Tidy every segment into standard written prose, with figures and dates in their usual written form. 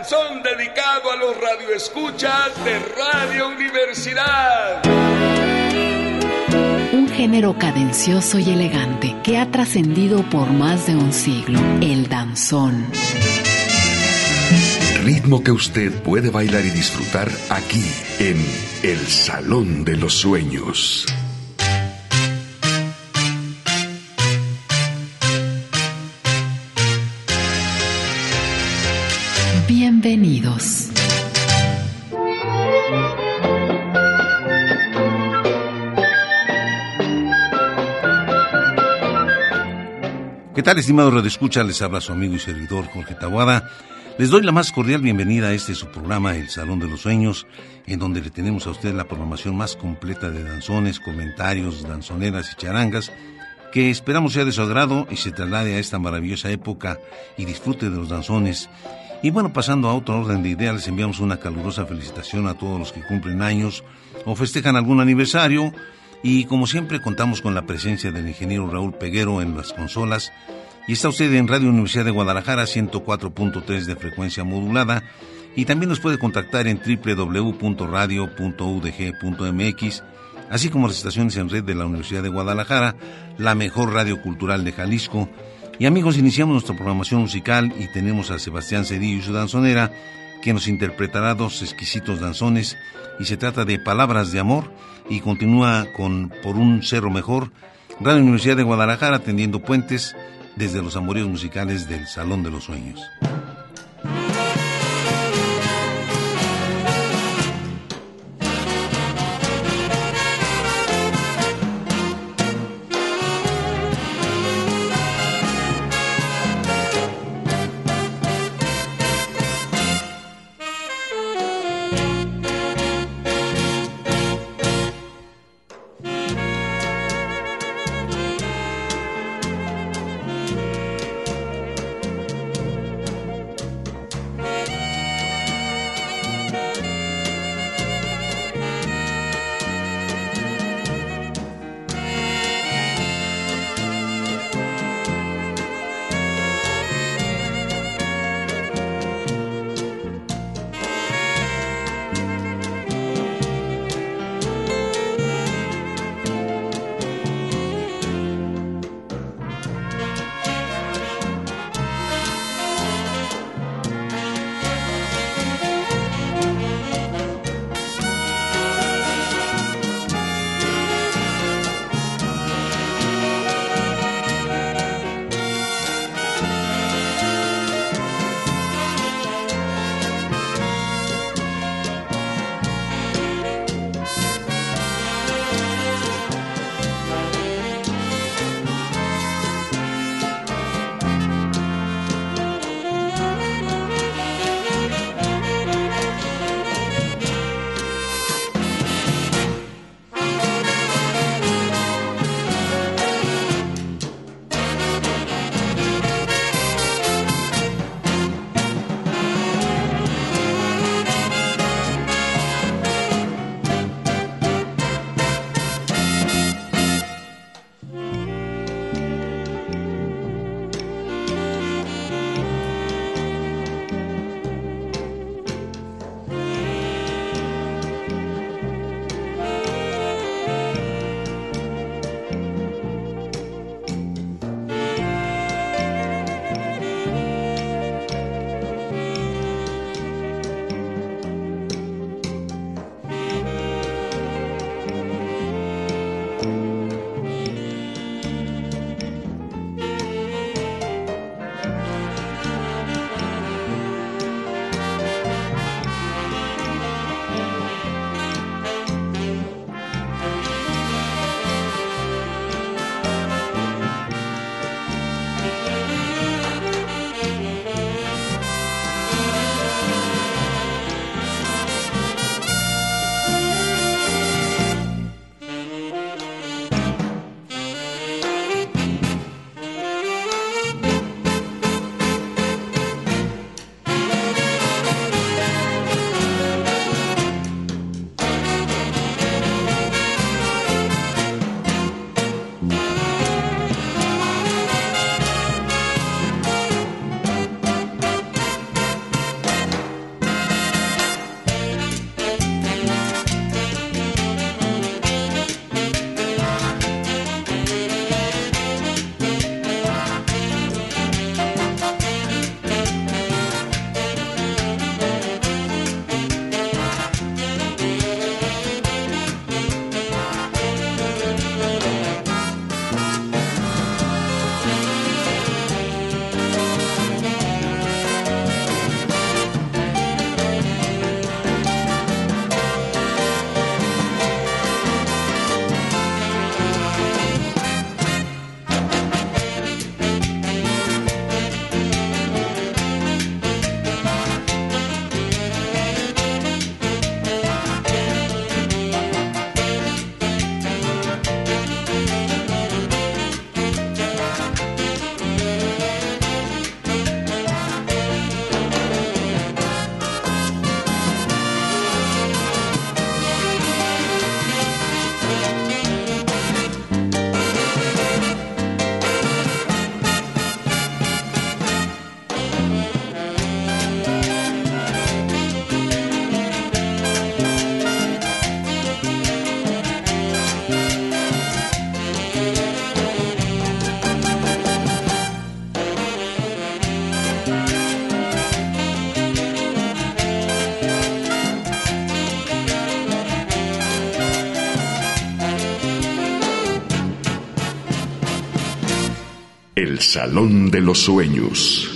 danzón dedicado a los radioescuchas de Radio Universidad. Un género cadencioso y elegante que ha trascendido por más de un siglo, el danzón. Ritmo que usted puede bailar y disfrutar aquí en El Salón de los Sueños. Bienvenidos. ¿Qué tal, estimados radioescuchas? Les habla su amigo y servidor Jorge Taboada. Les doy la más cordial bienvenida a este su programa, El Salón de los Sueños, en donde le tenemos a usted la programación más completa de danzones, comentarios, danzoneras y charangas, que esperamos sea de su agrado y se traslade a esta maravillosa época y disfrute de los danzones. Y bueno, pasando a otro orden de ideas, les enviamos una calurosa felicitación a todos los que cumplen años o festejan algún aniversario. Y como siempre contamos con la presencia del ingeniero Raúl Peguero en las consolas. Y está usted en Radio Universidad de Guadalajara, 104.3 de frecuencia modulada. Y también nos puede contactar en www.radio.udg.mx, así como las estaciones en red de la Universidad de Guadalajara, la mejor radio cultural de Jalisco. Y amigos, iniciamos nuestra programación musical y tenemos a Sebastián Cedillo y su danzonera, que nos interpretará dos exquisitos danzones, y se trata de Palabras de Amor, y continúa con Por un Cerro Mejor. Radio Universidad de Guadalajara tendiendo puentes desde los amoríos musicales del Salón de los Sueños. El Salón de los Sueños.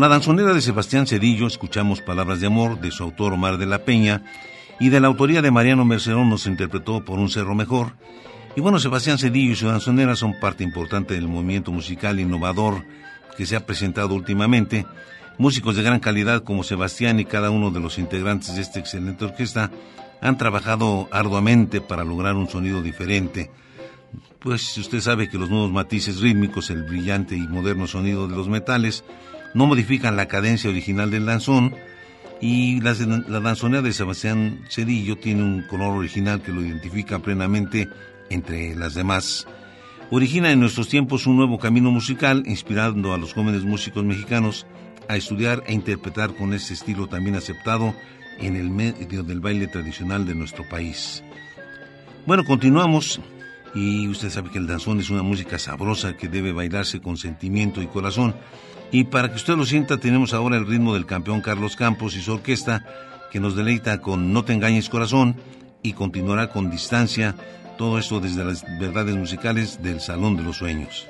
Con la danzonera de Sebastián Zedillo escuchamos Palabras de Amor, de su autor Omar de la Peña, y de la autoría de Mariano Mercerón nos interpretó Por un cerro mejor. Y bueno, Sebastián Zedillo y su danzonera son parte importante del movimiento musical innovador que se ha presentado últimamente. Músicos de gran calidad como Sebastián y cada uno de los integrantes de esta excelente orquesta han trabajado arduamente para lograr un sonido diferente. Pues usted sabe que los nuevos matices rítmicos, el brillante y moderno sonido de los metales, no modifican la cadencia original del danzón, y la danzonera de Sebastián Zedillo tiene un color original que lo identifica plenamente entre las demás. Origina en nuestros tiempos un nuevo camino musical, inspirando a los jóvenes músicos mexicanos a estudiar e interpretar con este estilo también aceptado en el medio del baile tradicional de nuestro país. Bueno, continuamos, y usted sabe que el danzón es una música sabrosa que debe bailarse con sentimiento y corazón, y para que usted lo sienta tenemos ahora el ritmo del campeón Carlos Campos y su orquesta, que nos deleita con No te engañes corazón, y continuará con Distancia, todo esto desde las verdades musicales del Salón de los Sueños.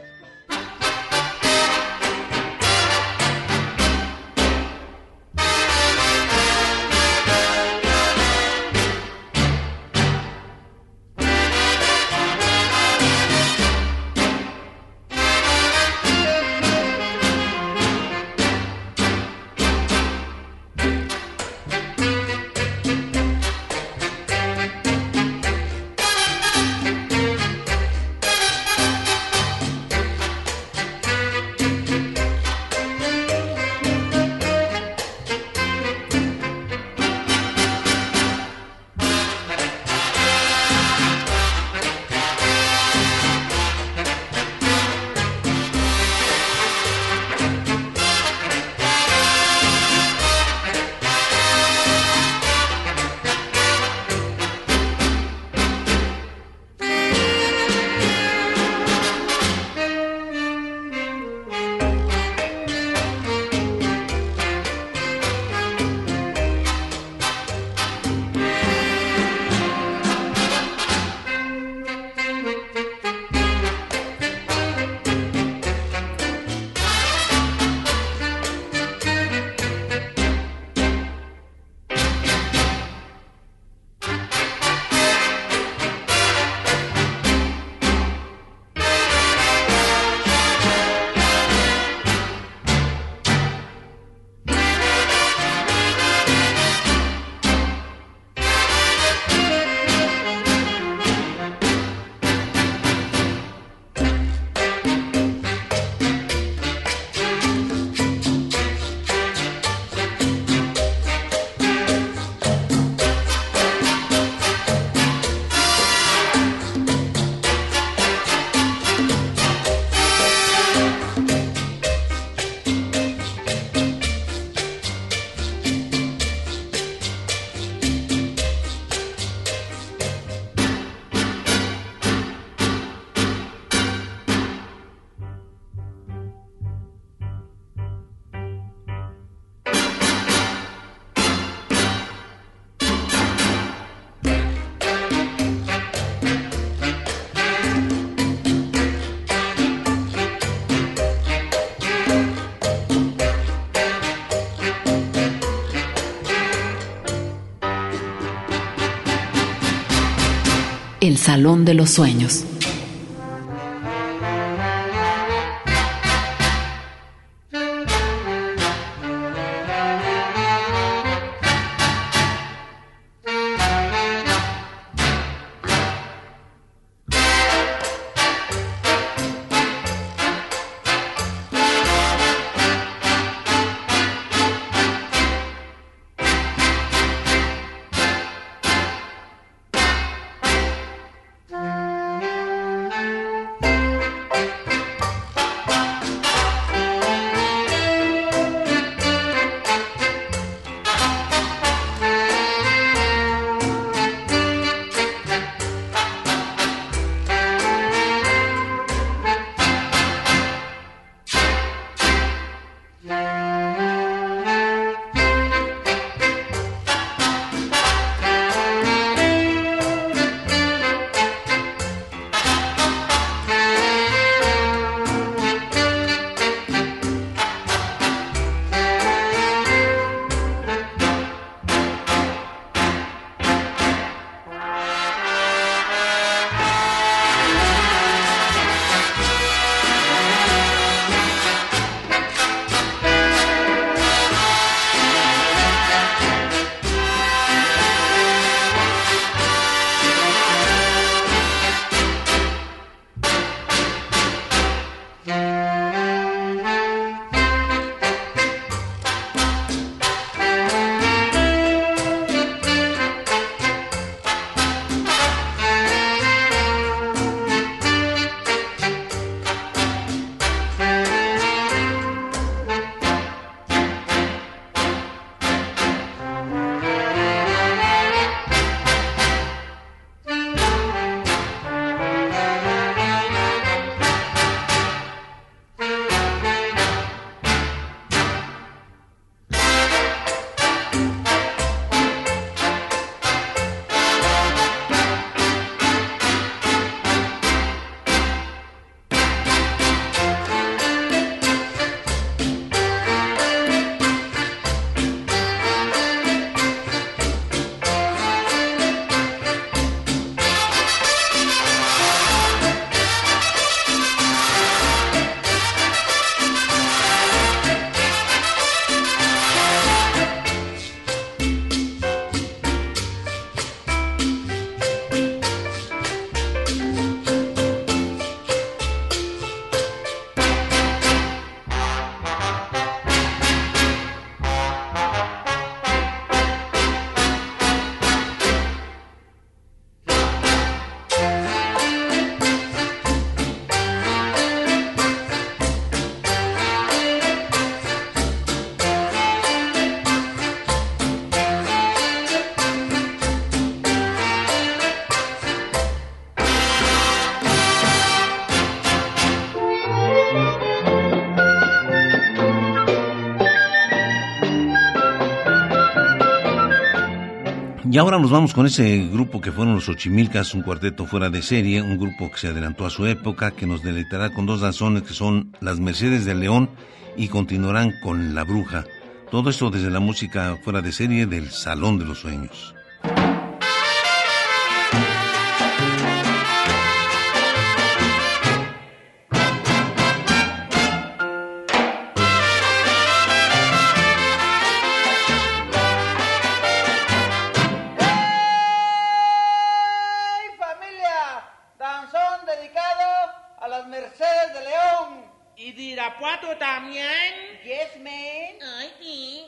El Salón de los Sueños. Y ahora nos vamos con ese grupo que fueron los Xochimilcas, un cuarteto fuera de serie, un grupo que se adelantó a su época, que nos deleitará con dos danzones que son Las Mercedes del León y continuarán con La Bruja. Todo esto desde la música fuera de serie del Salón de los Sueños. Irapuato también. Yes, man. Ay, sí.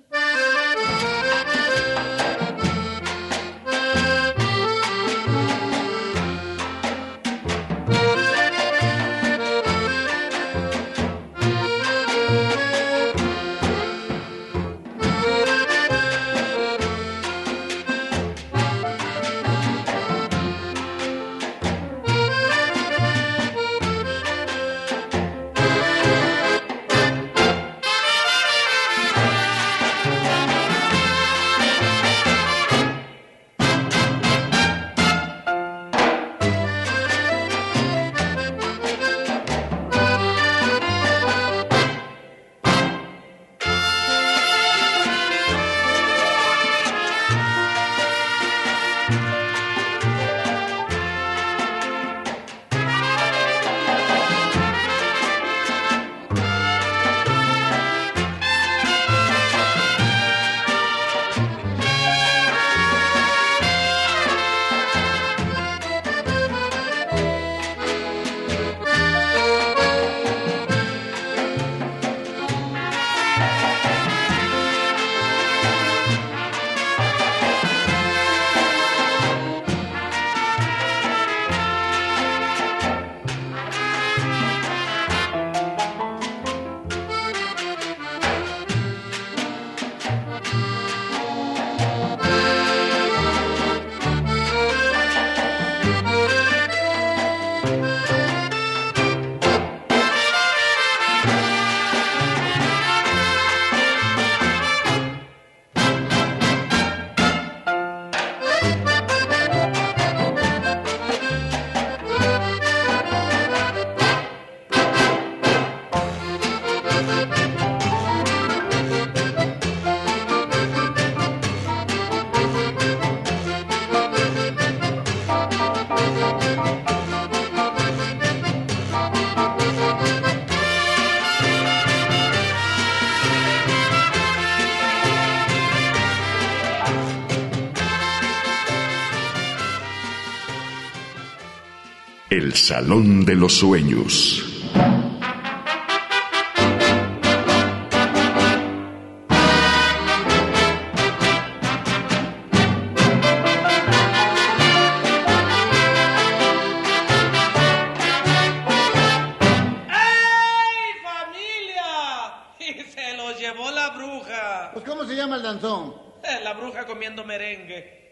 El Salón de los Sueños. Pues, ¿cómo se llama el danzón? La bruja comiendo merengue.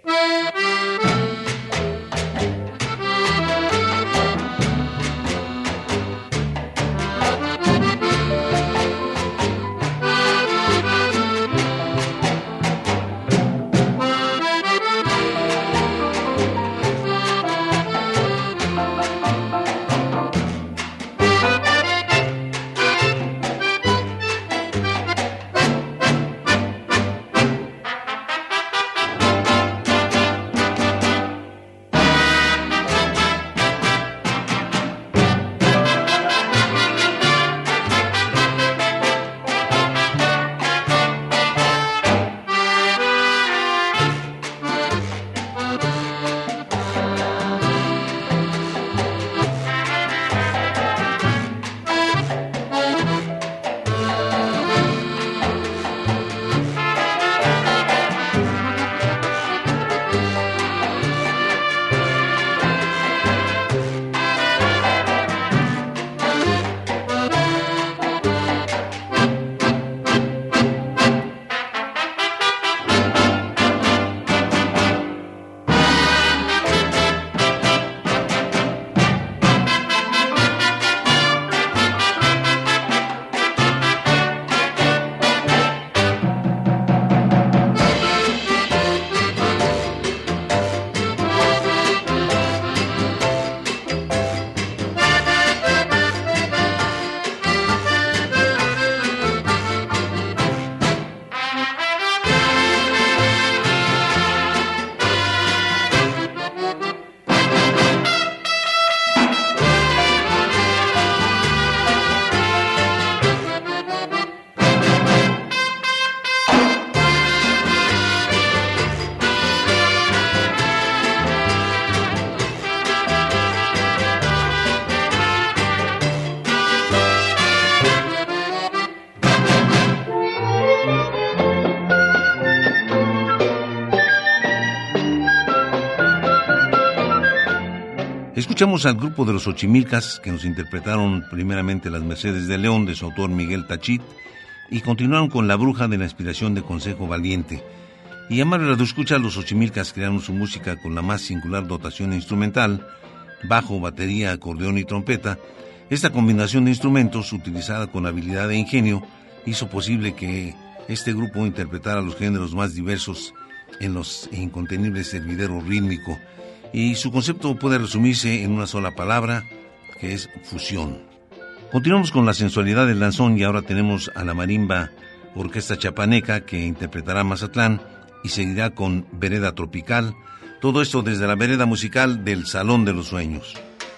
Escuchamos al grupo de los Xochimilcas, que nos interpretaron primeramente Las Mercedes de León, de su autor Miguel Tachit, y continuaron con La Bruja, de la inspiración de Consejo Valiente. Y amables radioescuchas, los Xochimilcas crearon su música con la más singular dotación instrumental, bajo, batería, acordeón y trompeta. Esta combinación de instrumentos, utilizada con habilidad e ingenio, hizo posible que este grupo interpretara los géneros más diversos en los incontenibles hervidero rítmico, y su concepto puede resumirse en una sola palabra, que es fusión. Continuamos con la sensualidad del danzón y ahora tenemos a la marimba Orquesta Chapaneca, que interpretará Mazatlán, y seguirá con Vereda Tropical. Todo esto desde la vereda musical del Salón de los Sueños.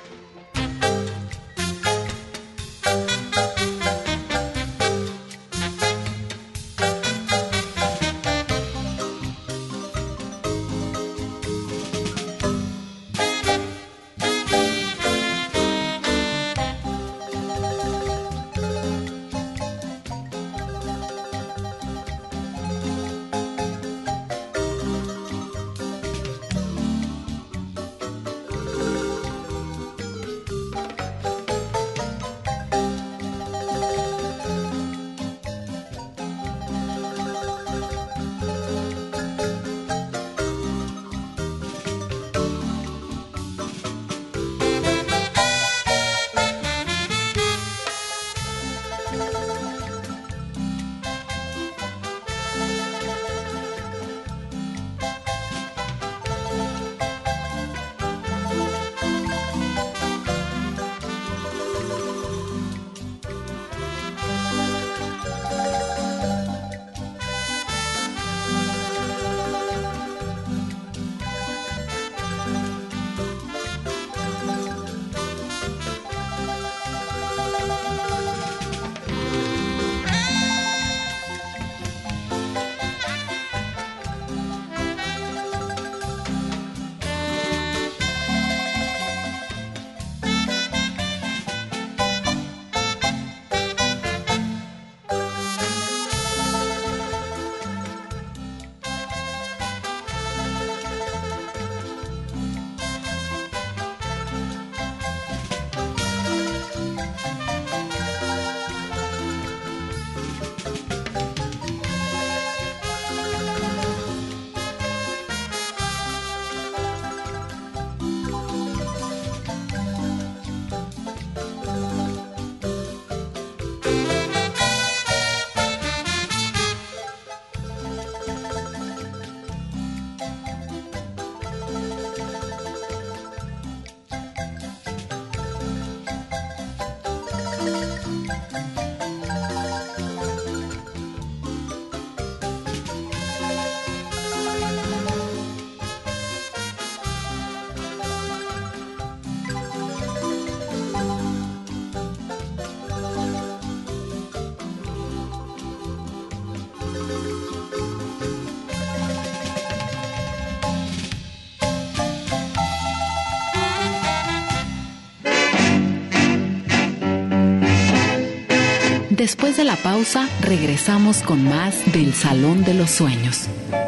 Después de la pausa, regresamos con más del Salón de los Sueños.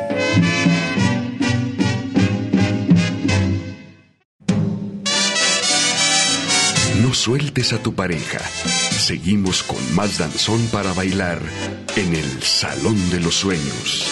No sueltes a tu pareja. Seguimos con más danzón para bailar en el Salón de los Sueños.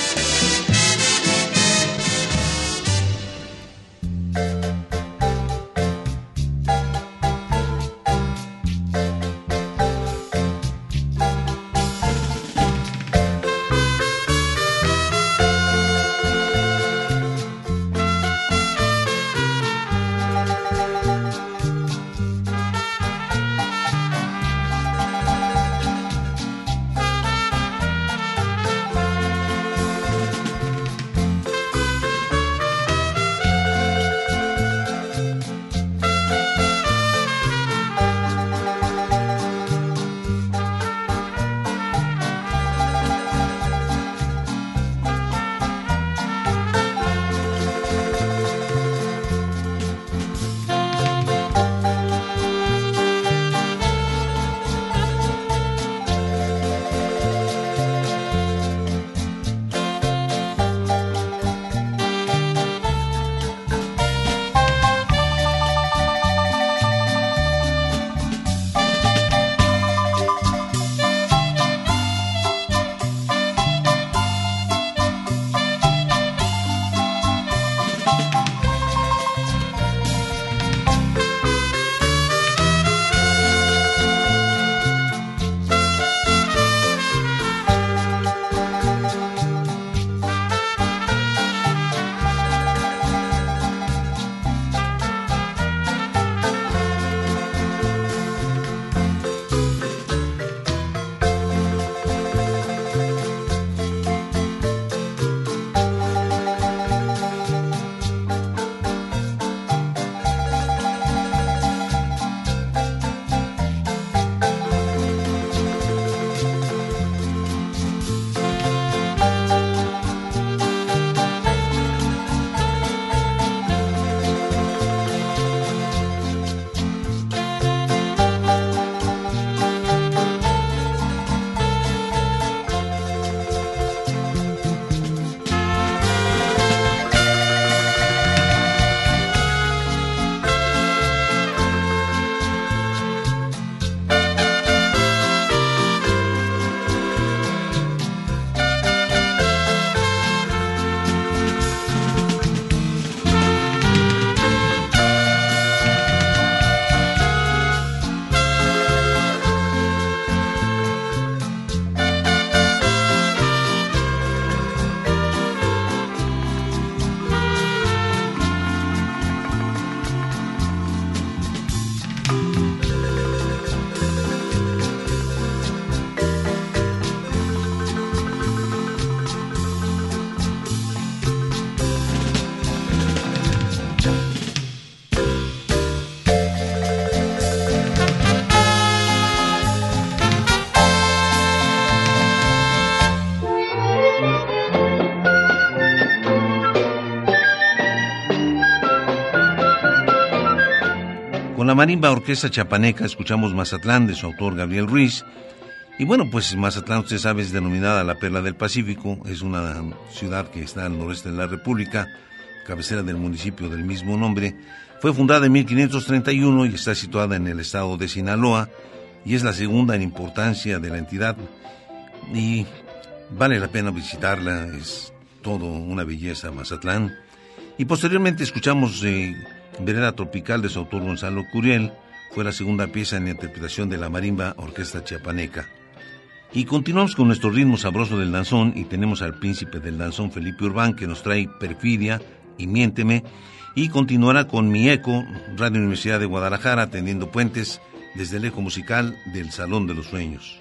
Con la Marimba Orquesta Chiapaneca escuchamos Mazatlán, de su autor Gabriel Ruiz. Y bueno, pues Mazatlán, usted sabe, es denominada la Perla del Pacífico. Es una ciudad que está al noreste de la República, cabecera del municipio del mismo nombre. Fue fundada en 1531 y está situada en el estado de Sinaloa, y es la segunda en importancia de la entidad. Y vale la pena visitarla, es todo una belleza Mazatlán. Y posteriormente escuchamos Vereda Tropical, de su autor Gonzalo Curiel. Fue la segunda pieza en la interpretación de la Marimba Orquesta Chiapaneca. Y continuamos con nuestro ritmo sabroso del danzón, y tenemos al príncipe del danzón, Felipe Urbán, que nos trae Perfidia y Miénteme, y continuará con Mi Eco, Radio Universidad de Guadalajara, tendiendo puentes desde el eco musical del Salón de los Sueños.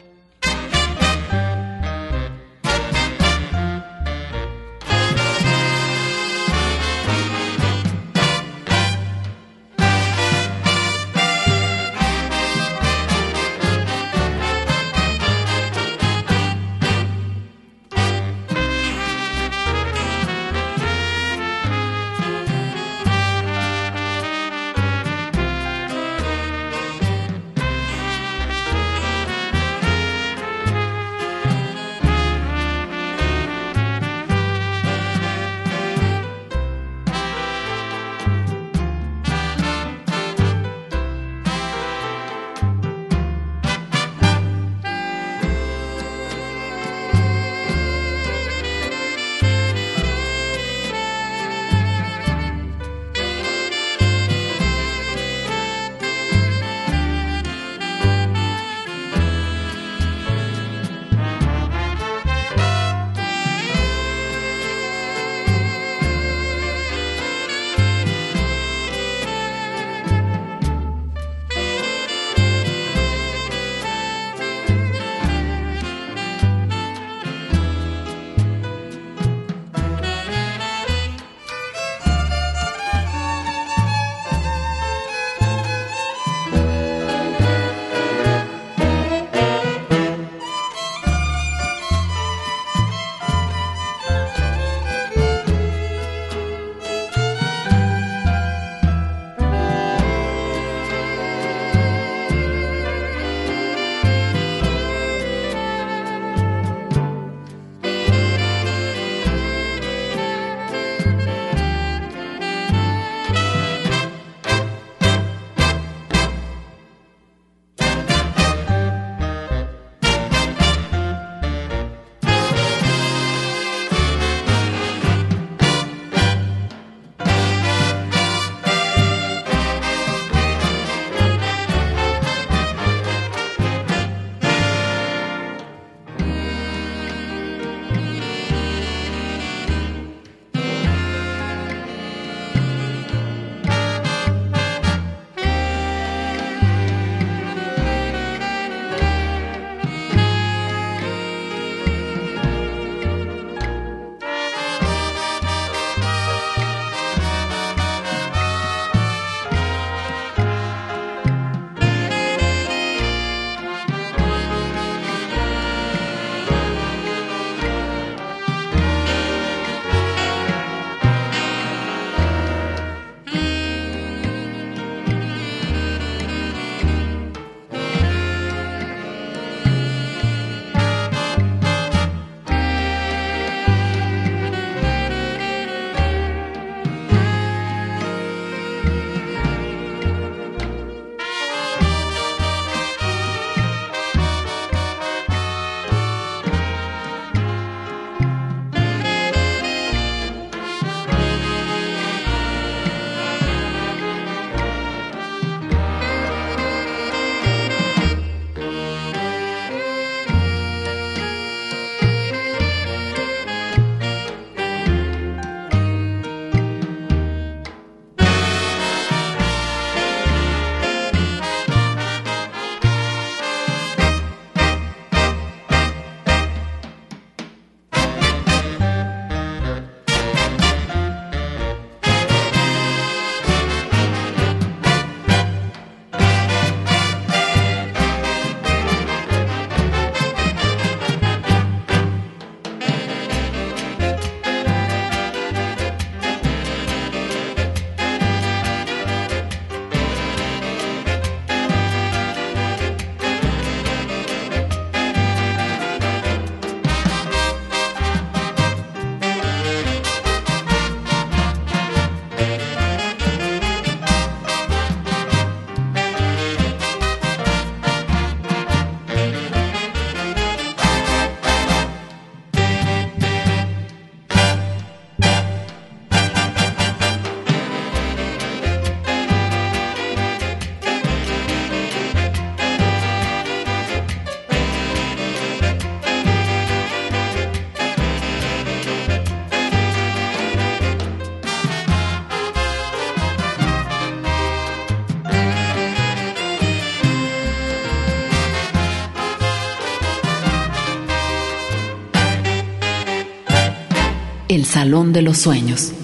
El Salón de los Sueños.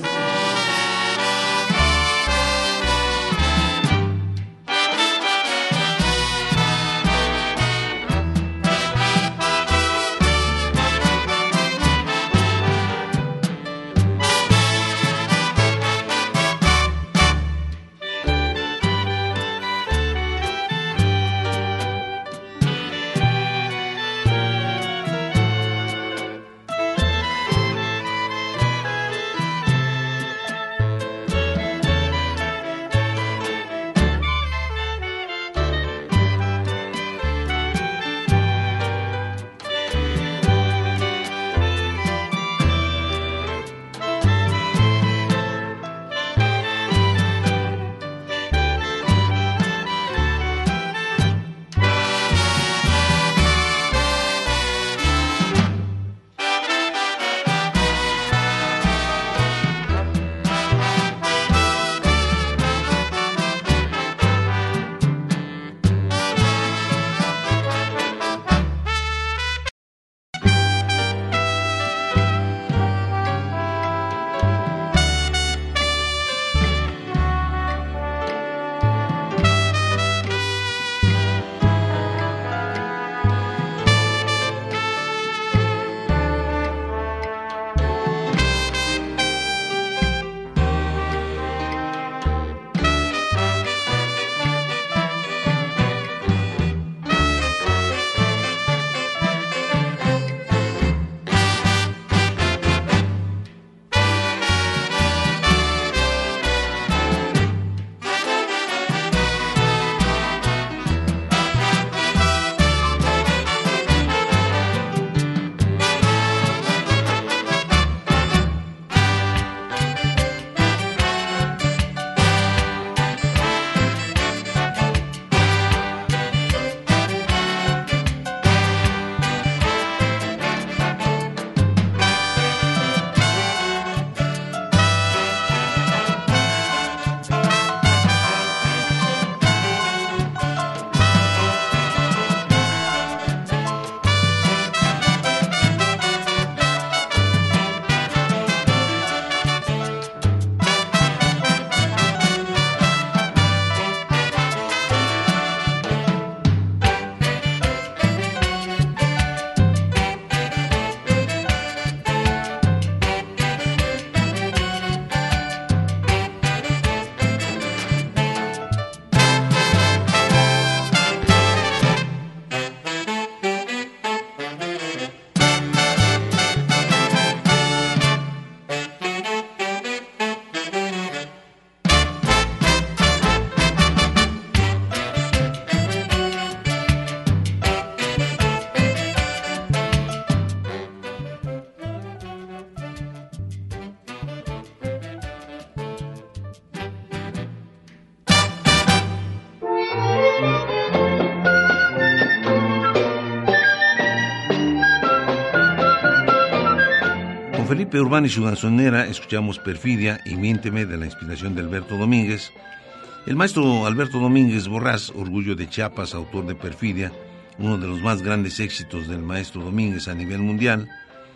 Felipe Urbán y su danzonera escuchamos Perfidia y Miénteme, de la inspiración de Alberto Domínguez. El maestro Alberto Domínguez Borrás, orgullo de Chiapas, autor de Perfidia, uno de los más grandes éxitos del maestro Domínguez a nivel mundial,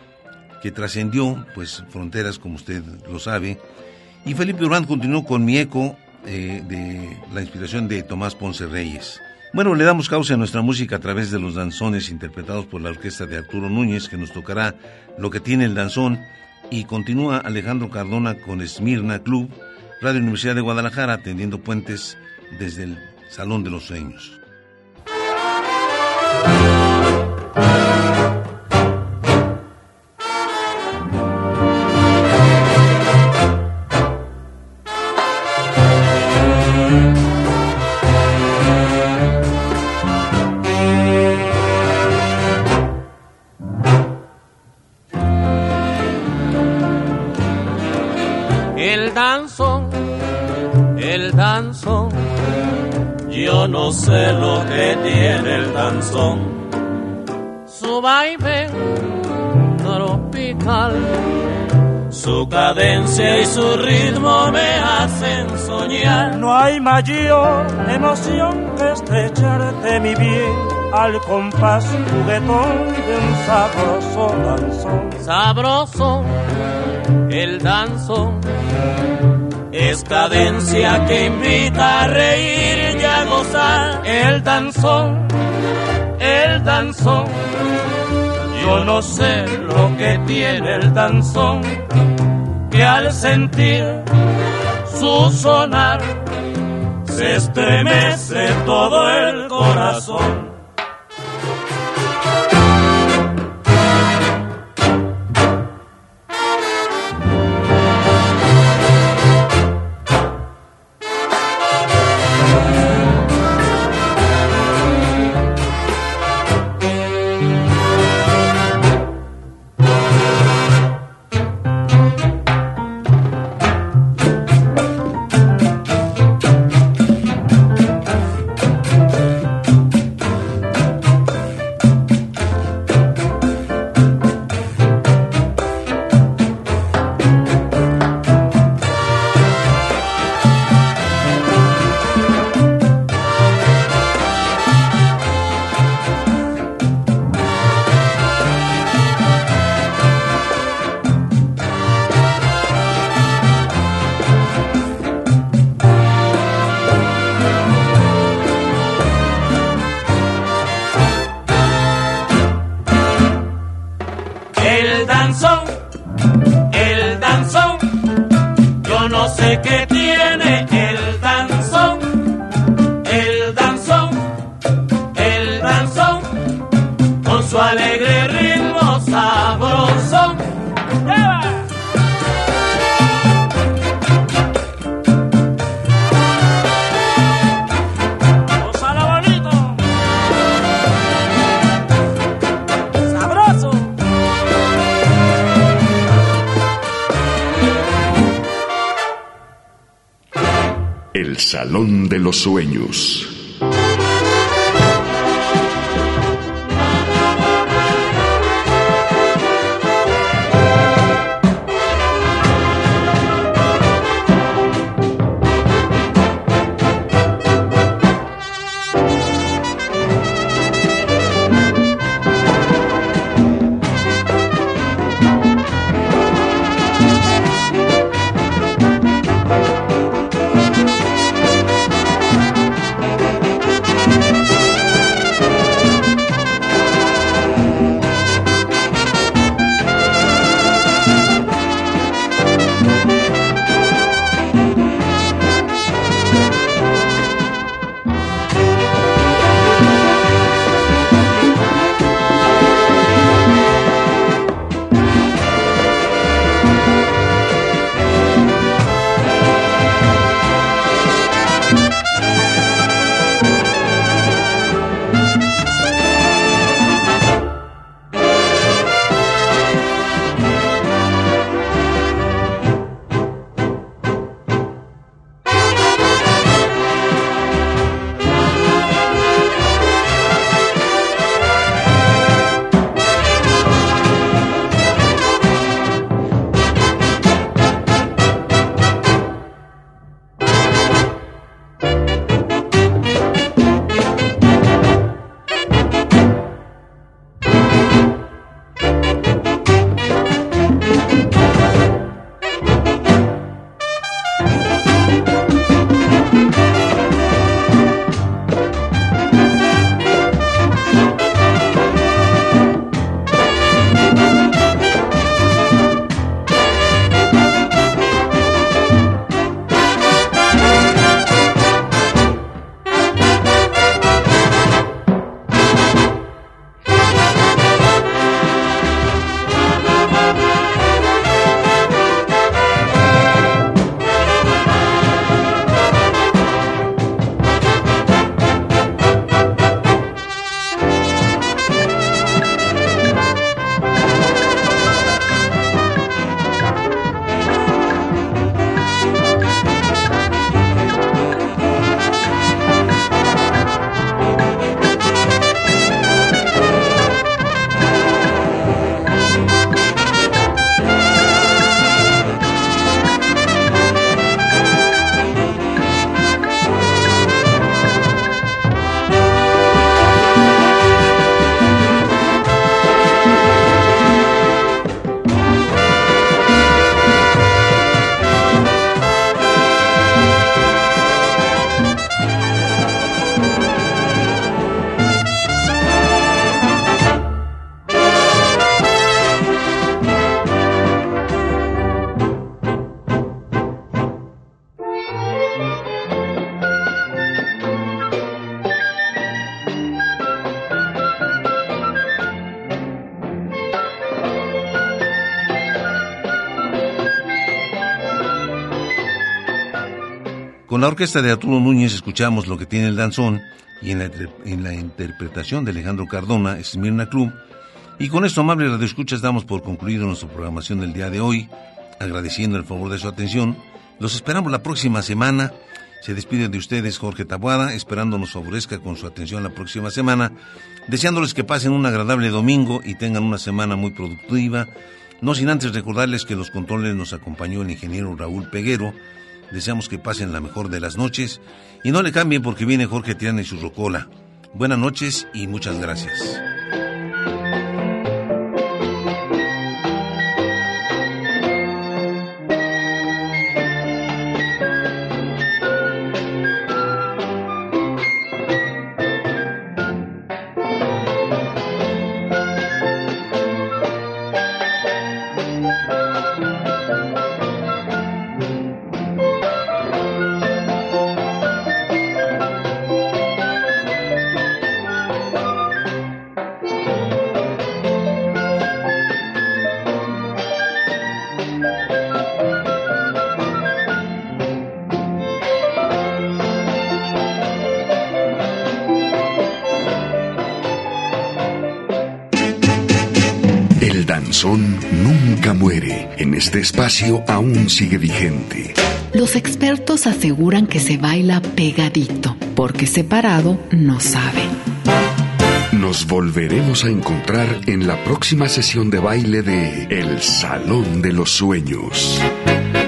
que trascendió pues fronteras, como usted lo sabe. Y Felipe Urbán continuó con Mi Eco, de la inspiración de Tomás Ponce Reyes. Bueno, le damos causa a nuestra música a través de los danzones interpretados por la orquesta de Arturo Núñez, que nos tocará Lo que tiene el danzón, y continúa Alejandro Cardona con Esmirna Club, Radio Universidad de Guadalajara, tendiendo puentes desde el Salón de los Sueños. El danzón, yo no sé lo que tiene el danzón. Su vaivén tropical, su cadencia y su ritmo me hacen soñar. No hay mayor emoción que estrecharte, mi bien, al compás juguetón de un sabroso danzón. Sabroso el danzón. Es cadencia que invita a reír y a gozar. El danzón, el danzón. Yo no sé lo que tiene el danzón, que al sentir su sonar se estremece todo el corazón. El danzón, yo no sé qué tiene el danzón, el danzón, el danzón, con su alegre ritmo sabrosón. ¡Lleva! El Salón de los Sueños. Con la orquesta de Arturo Núñez escuchamos Lo que tiene el danzón, y en la interpretación de Alejandro Cardona, Esmirna Club. Y con esto, amables radioescuchas, damos por concluido nuestra programación del día de hoy, agradeciendo el favor de su atención. Los esperamos la próxima semana. Se despide de ustedes Jorge Taboada, esperando nos favorezca con su atención la próxima semana, deseándoles que pasen un agradable domingo y tengan una semana muy productiva. No sin antes recordarles que los controles nos acompañó el ingeniero Raúl Peguero. Deseamos que pasen la mejor de las noches y no le cambien porque viene Jorge Triana y su rocola. Buenas noches y muchas gracias. El danzón nunca muere. En este espacio aún sigue vigente. Los expertos aseguran que se baila pegadito, porque separado no sabe. Nos volveremos a encontrar en la próxima sesión de baile de El Salón de los Sueños.